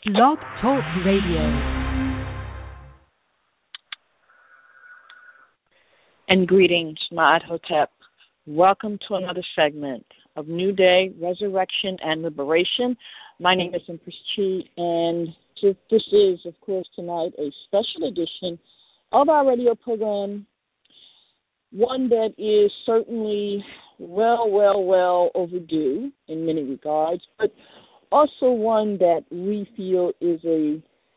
Blog Talk Radio. And greetings, Ma'at Hotep. Welcome to another segment of New Day, Resurrection, and Liberation. My name is Empress Chi, and this is, of course, tonight a special edition of our radio program, one that is certainly well overdue in many regards, but also one that we feel is a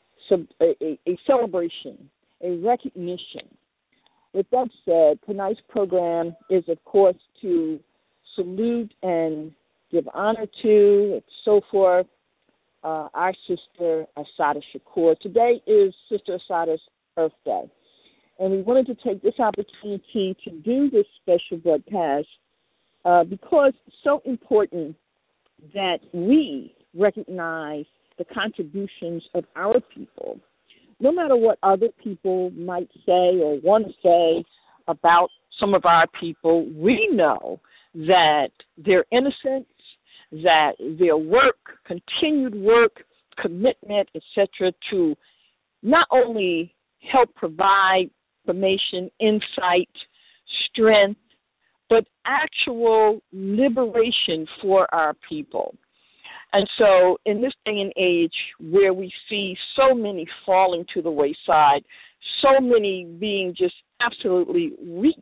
celebration, a recognition. With that said, tonight's program is, of course, to salute and give honor to, and so forth, our sister Assata Shakur. Today is Sister Assata's Earth Day, and we wanted to take this opportunity to do this special broadcast because it's so important that we recognize the contributions of our people. No matter what other people might say or want to say about some of our people, we know that their innocence, that their work, continued work, commitment, etc., to not only help provide information, insight, strength, but actual liberation for our people. And so in this day and age where we see so many falling to the wayside, so many being just absolutely weak,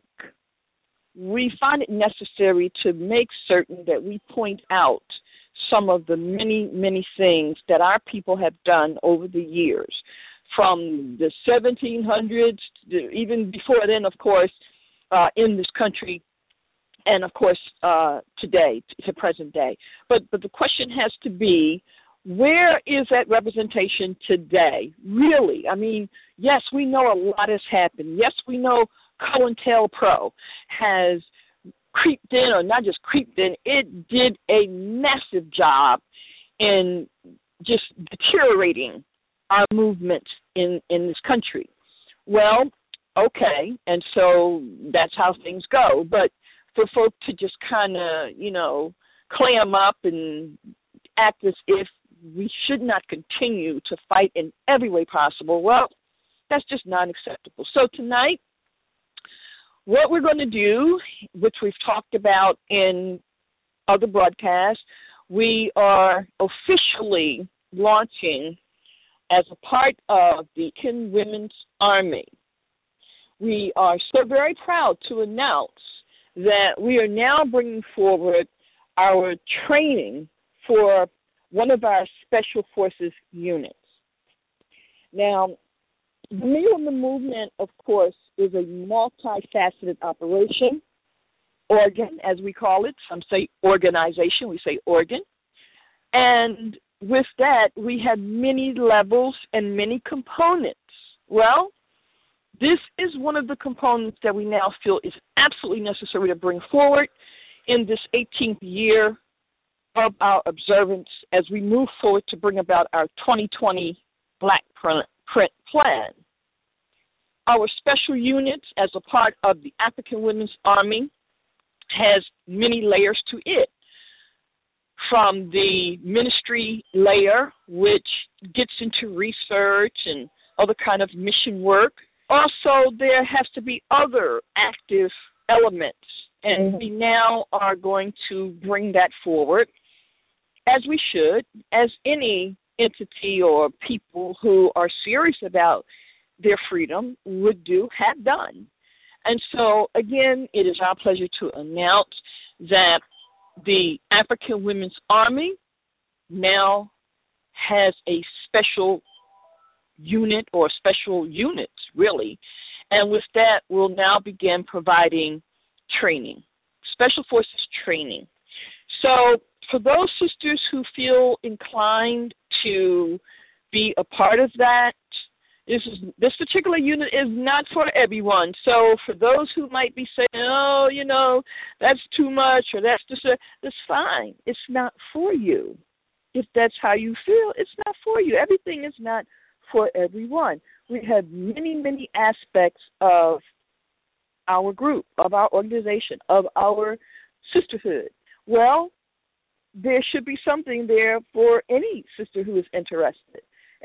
we find it necessary to make certain that we point out some of the many things that our people have done over the years, from the 1700s, even before then, of course, in this country, and, of course, today, to present day. But the question has to be, where is that representation today, really? I mean, yes, we know a lot has happened. Yes, we know COINTELPRO has creeped in, or not just creeped in, it did a massive job in just deteriorating our movement in this country. Well, okay, and so that's how things go. But for folk to just kind of, clam up and act as if we should not continue to fight in every way possible, well, that's just not acceptable. So tonight, what we're going to do, which we've talked about in other broadcasts, we are officially launching as a part of the African Women's Army. We are so very proud to announce that we are now bringing forward our training for one of our Special Forces units. Now, the Meal in the Movement, of course, is a multifaceted operation, organ, as we call it. Some say organization, we say organ. And with that, we have many levels and many components. Well, this is one of the components that we now feel is absolutely necessary to bring forward in this 18th year of our observance as we move forward to bring about our 2020 Black Print Plan. Our special units, as a part of the African Women's Army, has many layers to it. From the ministry layer, which gets into research and other kind of mission work. Also, there has to be other active elements, and we now are going to bring that forward, as we should, as any entity or people who are serious about their freedom would do, have done. And so, again, it is our pleasure to announce that the African Women's Army now has a special unit, or special units, really. And with that, we'll now begin providing training, Special Forces training. So for those sisters who feel inclined to be a part of that, this particular unit is not for everyone. So for those who might be saying, oh, that's too much, or that's fine. It's not for you. If that's how you feel, it's not for you. Everything is not for everyone. We have many aspects of our group, of our organization, of our sisterhood. Well, there should be something there for any sister who is interested.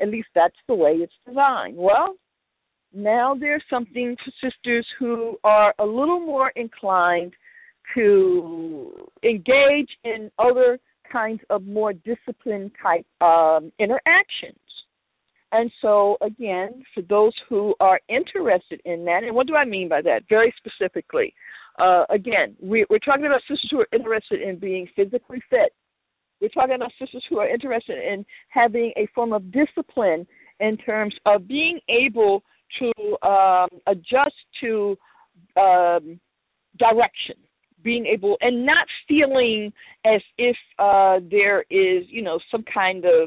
At least that's the way it's designed. Well, now there's something for sisters who are a little more inclined to engage in other kinds of more disciplined type interactions. And so, again, for those who are interested in that, and what do I mean by that? Very specifically, again, we're talking about sisters who are interested in being physically fit. We're talking about sisters who are interested in having a form of discipline in terms of being able to adjust to direction, being able and not feeling as if there is, some kind of,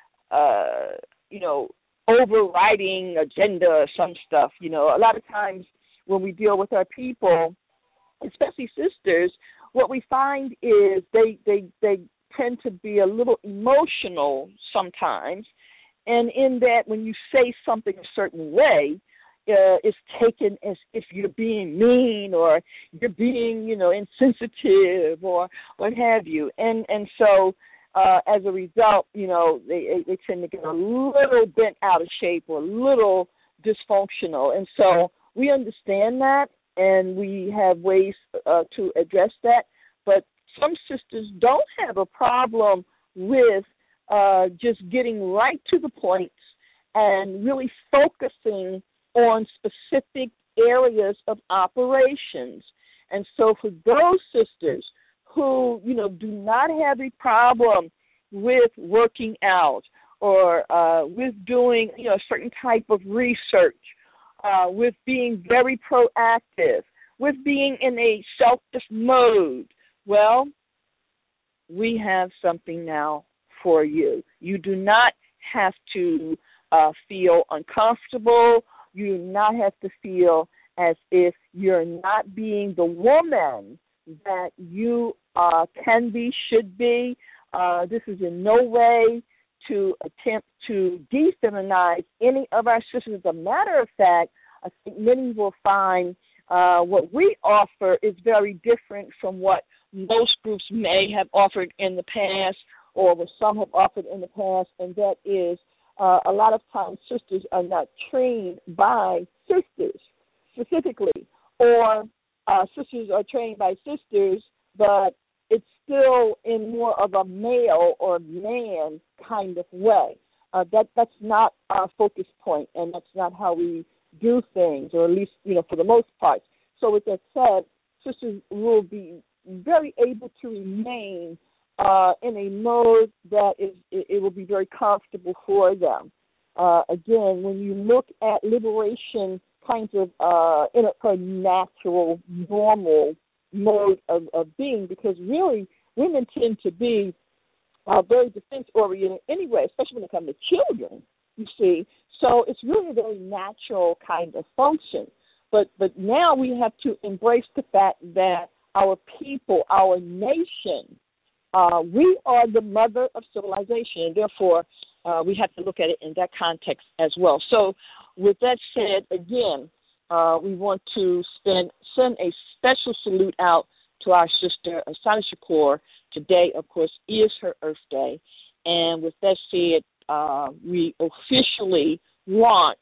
overriding agenda or some stuff. A lot of times when we deal with our people, especially sisters, what we find is they tend to be a little emotional sometimes, and in that when you say something a certain way, it's taken as if you're being mean or you're being, insensitive or what have you. And so as a result, they tend to get a little bent out of shape or a little dysfunctional. And so we understand that, and we have ways to address that. But some sisters don't have a problem with just getting right to the point and really focusing on specific areas of operations. And so for those sisters who, do not have a problem with working out or with doing, a certain type of research, with being very proactive, with being in a selfish mode, well, we have something now for you. You do not have to feel uncomfortable. You do not have to feel as if you're not being the woman that you can be, should be. This is in no way to attempt to defeminize any of our sisters. As a matter of fact, I think many will find what we offer is very different from what most groups may have offered in the past or what some have offered in the past, and that is a lot of times sisters are not trained by sisters specifically, or sisters are trained by sisters, but it's still in more of a male or man kind of way. That's not our focus point, and that's not how we do things, or at least, for the most part. So with that said, sisters will be very able to remain in a mode that it will be very comfortable for them. Again, when you look at liberation kinds of in a natural, normal mode of being, because really women tend to be very defense-oriented anyway, especially when it comes to children, you see. So it's really a very natural kind of function. But now we have to embrace the fact that our people, our nation, we are the mother of civilization, and therefore we have to look at it in that context as well. So with that said, again, we want to send a special salute out to our sister, Assata Shakur. Today, of course, is her Earth Day. And with that said, we officially launch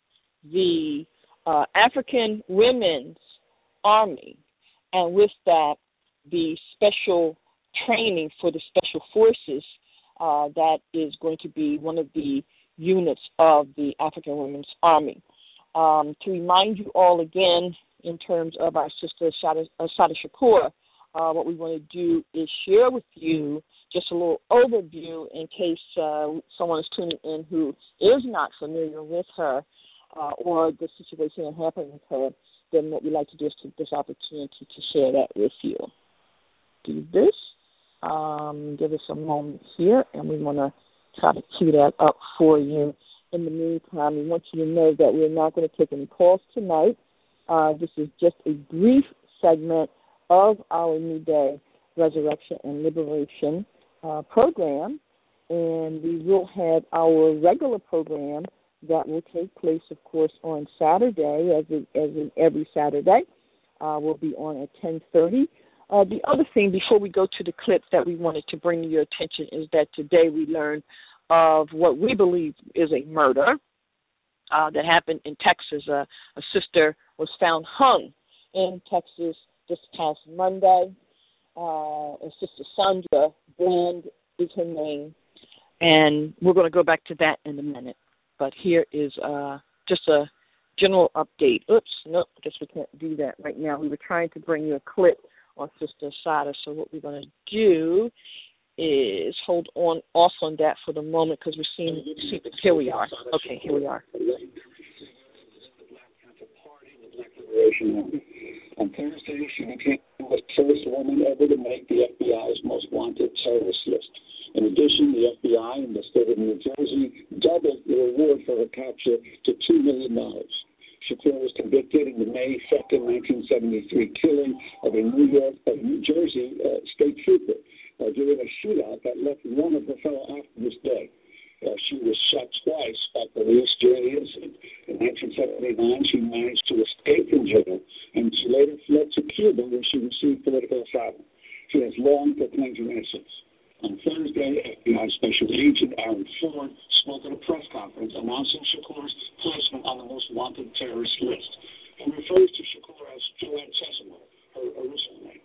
the African Women's Army, and with that, the special training for the Special Forces that is going to be one of the units of the African Women's Army. To remind you all again, in terms of our sister Assata Shakur, what we want to do is share with you just a little overview in case someone is tuning in who is not familiar with her or the situation that happened with her. Then what we'd like to do is take this opportunity to share that with you. Do this. Give us a moment here, and we want to try to cue that up for you. In the meantime, we want you to know that we're not going to take any calls tonight. This is just a brief segment of our New Day Resurrection and Liberation program, and we will have our regular program that will take place, of course, on Saturday, as in every Saturday. We'll be on at 10:30. The other thing, before we go to the clip that we wanted to bring to your attention, is that today we learned of what we believe is a murder that happened in Texas. A sister was found hung in Texas this past Monday. And Sister Sandra Bland is her name. And we're going to go back to that in a minute. But here is just a general update. Oops, nope, I guess we can't do that right now. We were trying to bring you a clip on Sister Asada. So what we're going to do is hold on off on that for the moment because we're seeing, here we are. Okay, here we are. On Thursday, she became the first woman ever to make the FBI's most wanted terrorist list. In addition, the FBI in the state of New Jersey doubled the reward for her capture to $2 million. Shakur was convicted in the May 2nd, 1973 killing of a New Jersey state trooper during a shootout that left one of her fellow activists dead. She was shot twice by police during the incident. In 1979, she managed to escape from jail, and she later fled to Cuba, where she received political asylum. She has long proclaimed her innocence. On Thursday, FBI Special Agent Aaron Ford spoke at a press conference announcing Shakur's placement on the most wanted terrorist list. He refers to Shakur as Joanne Chesimard, her original name.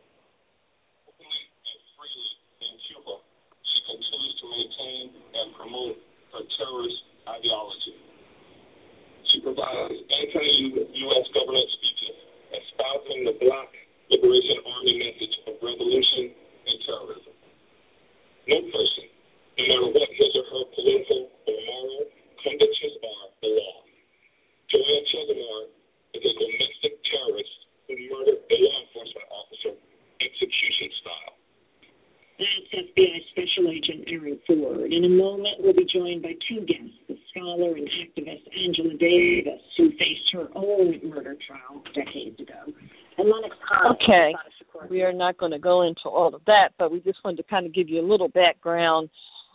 Freely in Cuba, she continues to maintain and promote her terrorist ideology. She provides anti-U.S. government speeches espousing the Black Liberation Army message of revolution and terrorism. No person, no matter what his or her political or moral convictions are, belong. Joanne Chesimard is a domestic terrorist who murdered a law enforcement officer execution style. That's FBI Special Agent Aaron Ford. In a moment, we'll be joined by two guests, the scholar and activist Angela Davis, who faced her own murder trial decades ago. And Lennox Khan. Okay, we are not going to go into all of that, but we just wanted to kind of give you a little background.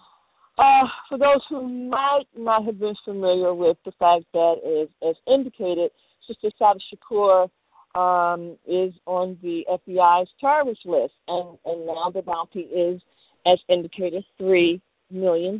For those who might not have been familiar with the fact that, as indicated, Sister Asada Shakur is on the FBI's terrorist list, and now the bounty is, as indicated, $3 million.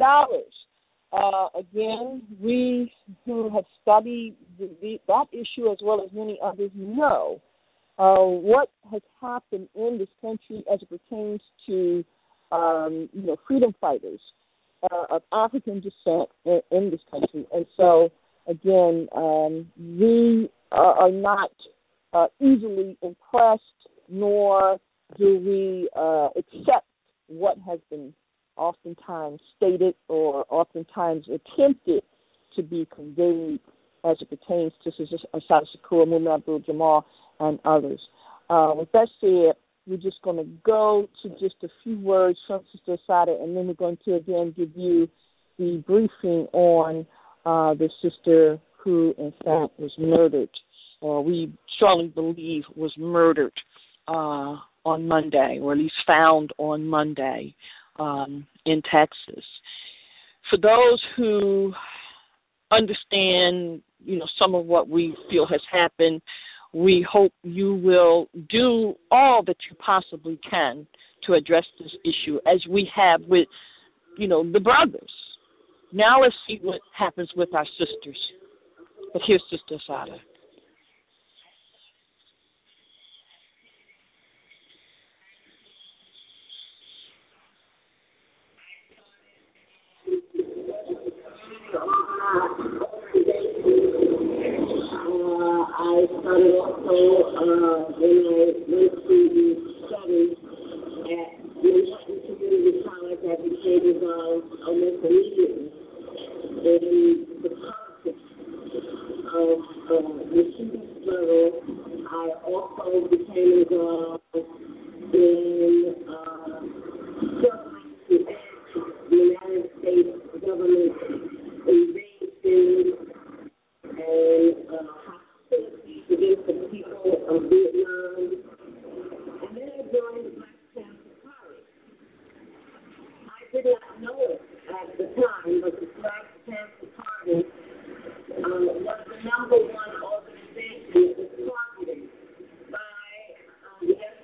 Again, we who have studied that issue as well as many others know what has happened in this country as it pertains to freedom fighters of African descent in this country, and so again, we are not easily impressed, nor do we accept what has been oftentimes stated or oftentimes attempted to be conveyed as it pertains to Asada Shakur, Mumia Abu-Jamal, and others. With that said, we're just going to go to just a few words from Sister Asada, and then we're going to again give you the briefing on the sister who, in fact, was murdered, or we strongly believe was murdered on Monday, or at least found on Monday in Texas. For those who understand, some of what we feel has happened, we hope you will do all that you possibly can to address this issue, as we have with, the brothers. Now let's see what happens with our sisters. But here's Sister Asada. I started also when I went to study at Manhattan Community College. I became involved almost immediately in the politics of the student struggle. I also became involved in struggling to end the United States government invasion and hostilities against the people of Vietnam. And then I joined the Black Panther Party. I did not know it at the time, but the Black Panther Party was the number one organization that was targeted by the FBI.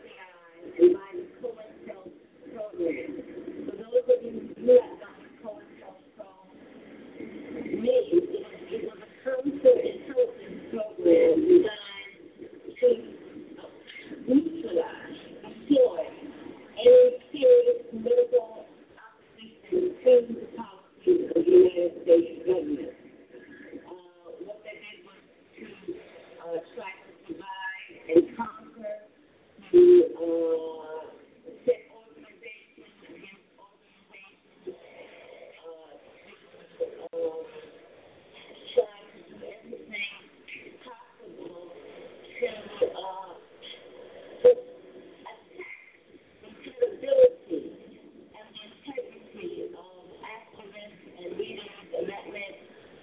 it was a counter intelligence program designed to neutralize, destroy any serious political opposition to the policies of the United States government. What they did was to try to divide and conquer, to set organization against organization, try to do everything possible to attack the credibility and the integrity of activists and leaders, and that meant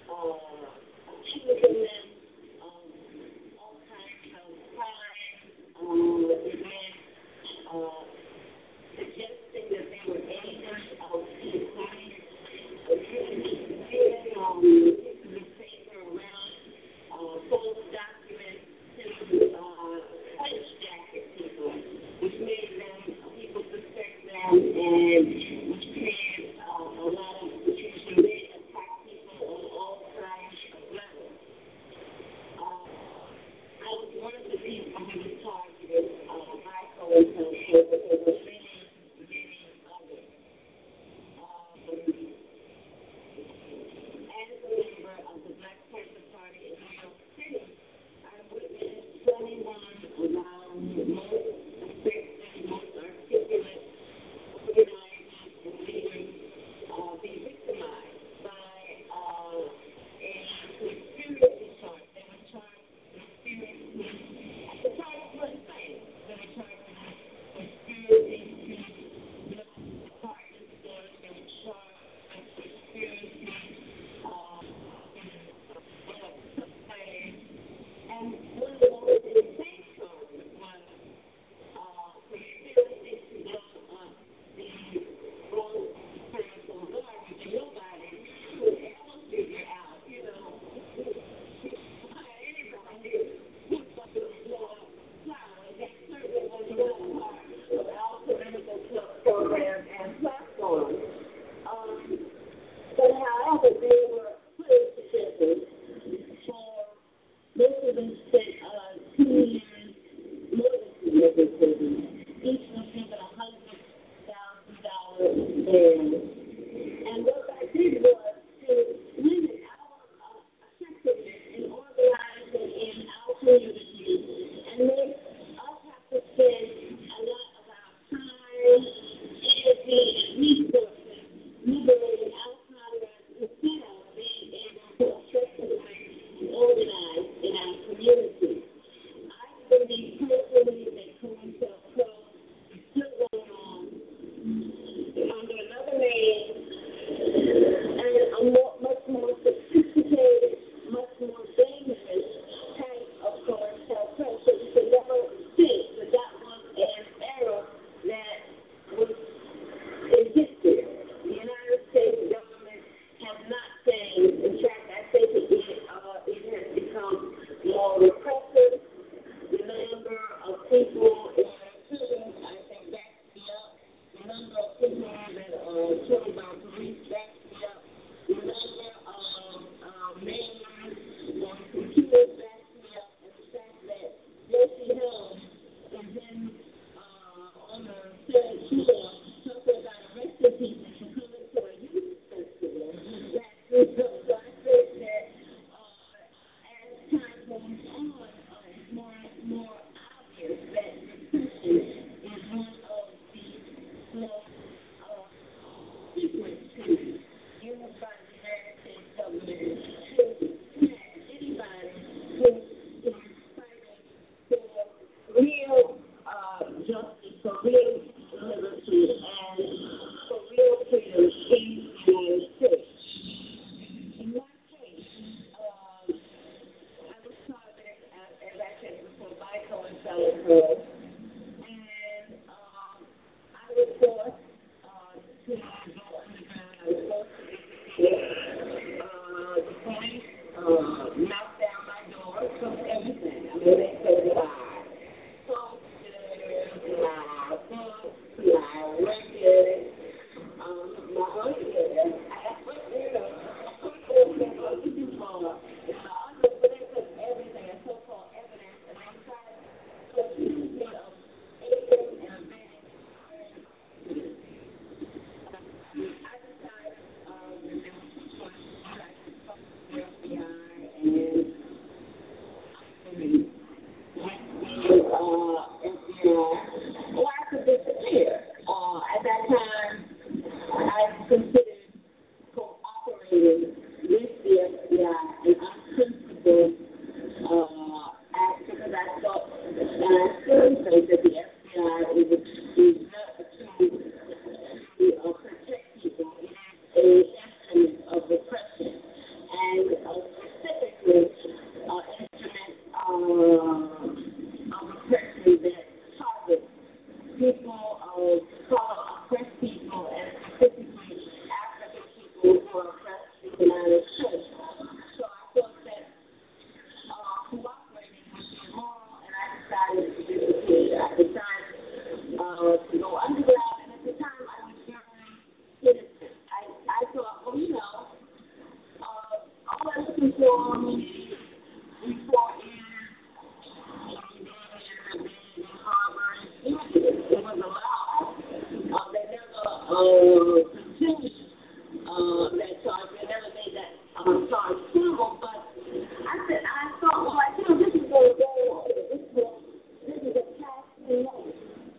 with the FBI and our principal because I thought, and I still think that the FBI is not a tool to protect people. It is an instrument of repression, and specifically instrument of repression that targets people of color, oppressed people, and specifically African people who are oppressed in the United States. So I thought that cooperating was immoral, and I decided to do it. I decided to go underground, and at the time I was very innocent. I thought, well, all those people before it was allowed. They never continued that charge. They never made that charge civil. But I thought, well, this is going to go on. This is a past life.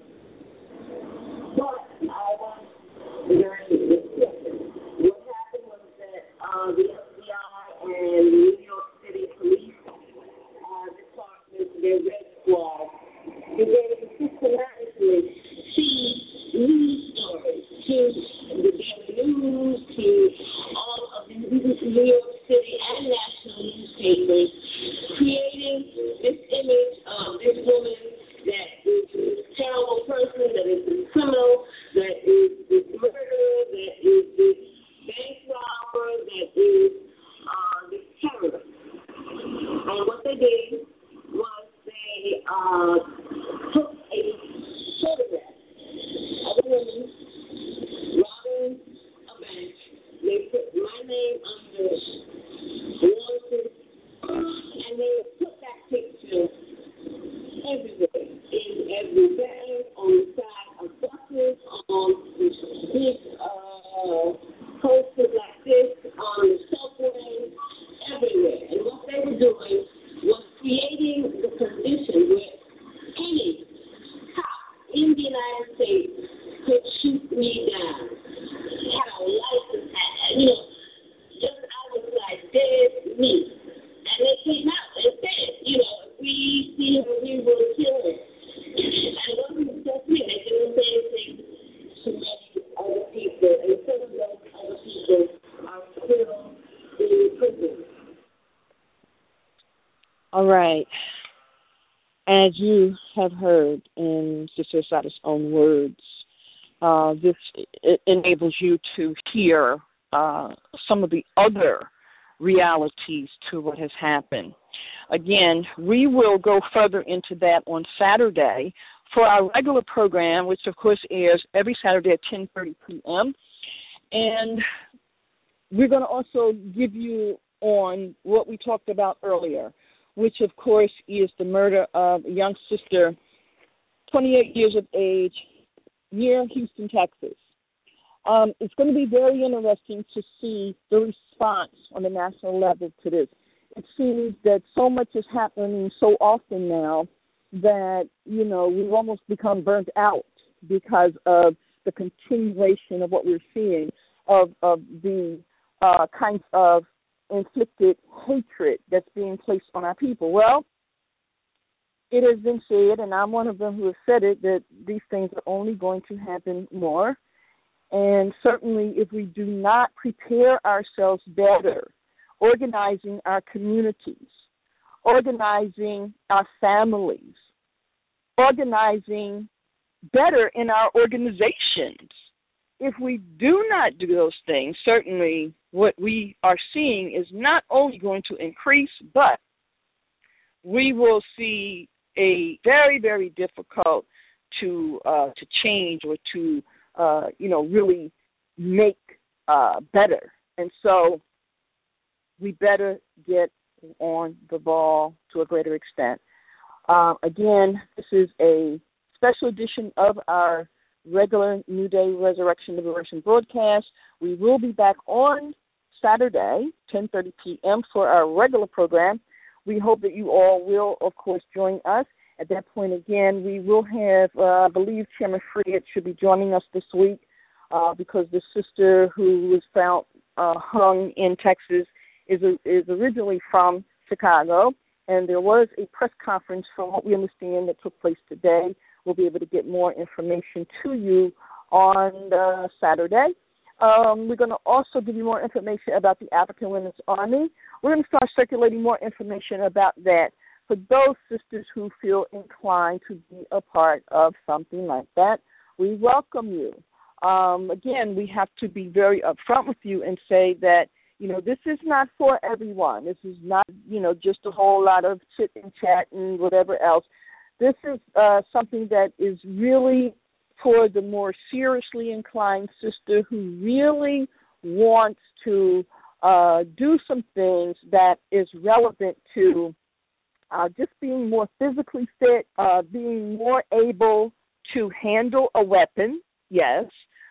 But I was very restricted. What happened was that the FBI and New York City Police Department, their Red Squad, began to systematically feed news stories to the Daily News, to all of the New York City and national newspapers, creating this image of this woman that is this terrible person, that is this criminal, that is this murderer, that is this bank robber, that is this terrorist. And what they did was they took a photograph of a woman robbing a bank. They put my name under wanted, and they put that picture everywhere, in every bank, on the side of buses, on big posters like this, on the subway, everywhere. And what they were doing was creating the condition where any cop in the United States could shoot me down. Had a license, just I was like dead meat. And they came out and said, if we see her, we will kill her. And it wasn't just me. They did the same thing to many other people. And some of those other people are still in prison. All right. As you have heard in Sister Assata's own words, this enables you to hear some of the other realities to what has happened. Again, we will go further into that on Saturday for our regular program, which of course airs every Saturday at 10:30 p.m. And we're going to also give you on what we talked about earlier, which of course is the murder of a young sister, 28 years of age, near Houston, Texas. It's going to be very interesting to see the response on the national level to this. It seems that so much is happening so often now that, we've almost become burnt out because of the continuation of what we're seeing of the kinds of inflicted hatred that's being placed on our people. Well, it has been said, and I'm one of them who have said it, that these things are only going to happen more. And certainly if we do not prepare ourselves better, organizing our communities, organizing our families, organizing better in our organizations, if we do not do those things, certainly what we are seeing is not only going to increase, but we will see a very, very difficult to change or to really make better. And so we better get on the ball to a greater extent. Again, this is a special edition of our regular New Day Resurrection Liberation broadcast. We will be back on Saturday, 10:30 p.m. for our regular program. We hope that you all will, of course, join us. At that point, again, we will have, I believe Chairman Fried should be joining us this week because the sister who was found hung in Texas is originally from Chicago, and there was a press conference from what we understand that took place today. We'll be able to get more information to you on Saturday. We're going to also give you more information about the African Women's Army. We're going to start circulating more information about that for those sisters who feel inclined to be a part of something like that. We welcome you. Again, we have to be very upfront with you and say that, this is not for everyone. This is not, just a whole lot of chit and chat and whatever else. This is something that is really for the more seriously inclined sister who really wants to do some things that is relevant to just being more physically fit, being more able to handle a weapon, yes,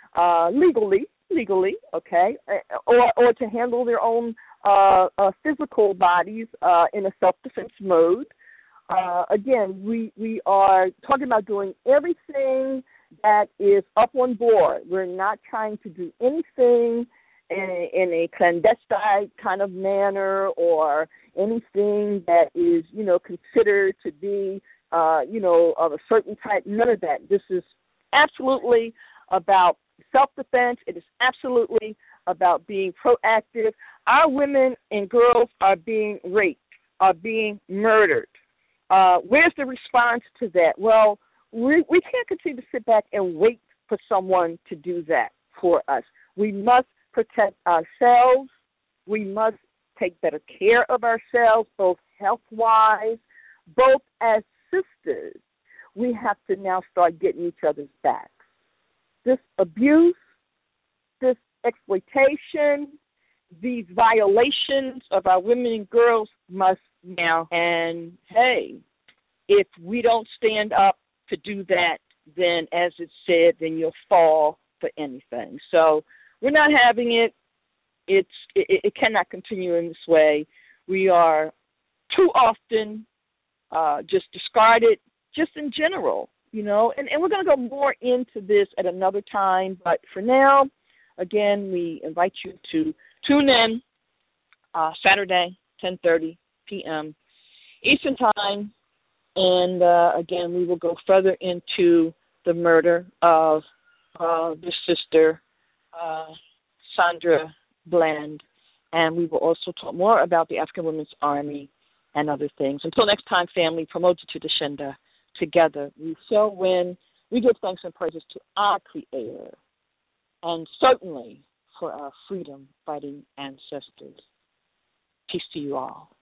legally, okay, or to handle their own physical bodies in a self-defense mode. Again, we are talking about doing everything that is up on board. We're not trying to do anything in a clandestine kind of manner or anything that is, considered to be, of a certain type. None of that. This is absolutely about self-defense. It is absolutely about being proactive. Our women and girls are being raped, are being murdered. Where's the response to that? Well, we can't continue to sit back and wait for someone to do that for us. We must protect ourselves. We must take better care of ourselves, both health-wise, both as sisters. We have to now start getting each other's backs. This abuse, this exploitation, these violations of our women and girls must now. And, hey, if we don't stand up to do that, then, as it said, then you'll fall for anything. So we're not having it. It cannot continue in this way. We are too often just discarded, just in general, and we're going to go more into this at another time. But for now, again, we invite you to tune in Saturday, 10:30 p.m. Eastern Time. And, again, we will go further into the murder of the sister, Sandra Bland. And we will also talk more about the African Women's Army and other things. Until next time, family, promoted to the Shenda. Together we shall win. We give thanks and praises to our Creator and certainly for our freedom-fighting ancestors. Peace to you all.